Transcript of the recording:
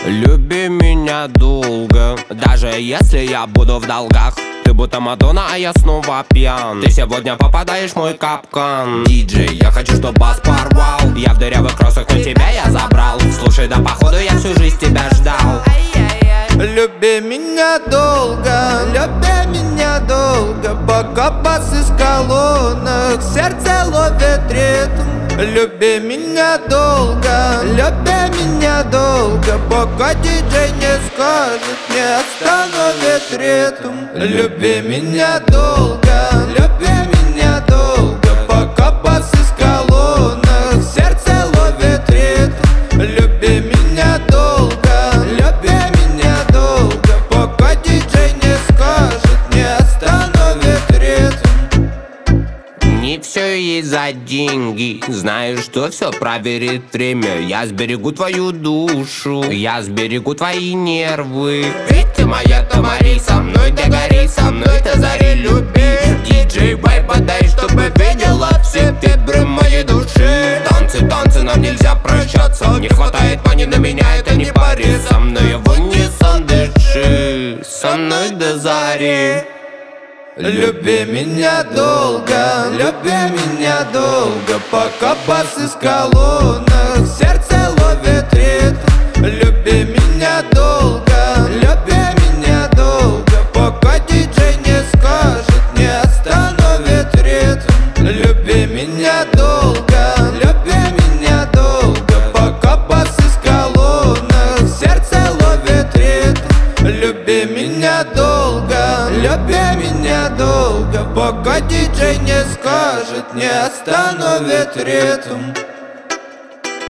Люби меня долго, даже если я буду в долгах. Ты будто Мадонна, а я снова пьян. Ты сегодня попадаешь в мой капкан. Диджей, я хочу, чтоб бас порвал. Я в дырявых кроссах, но тебя я забрал. Слушай, да походу я всю жизнь тебя ждал. Люби меня долго, люби меня долго, пока бас из колонок сердце ловит ритм. Люби меня долго, люби меня долго, пока диджей не скажет, не остановит ритм. Люби меня долго, люби меня долго, пока бас из колонок сердце ловит ритм. Люби меня долго, люби меня долго, пока диджей не скажет, не остановит ритм. Не все есть за деньги, знаю, что все проверит время. Я сберегу твою душу, я сберегу твои нервы. Ведь ты моя Тамари, со мной ты гори, со мной ты зари, люби. Диджей, вайба дай, чтобы видела все фибры моей души. Танцы, танцы, нам нельзя прощаться. Не хватает пани на меня, это не пари. Со мной в унисон дыши, со мной до зари. Люби меня долго, люби меня долго, пока бас из колонок сердце ловит ритм. Люби меня долго, люби меня долго, пока диджей не скажет, не остановит ритм. Люби меня долго, люби меня долго, пока бас из колонок сердце ловит ритм. Люби меня долго, люби меня долго, пока диджей не скажет, не остановит ритм.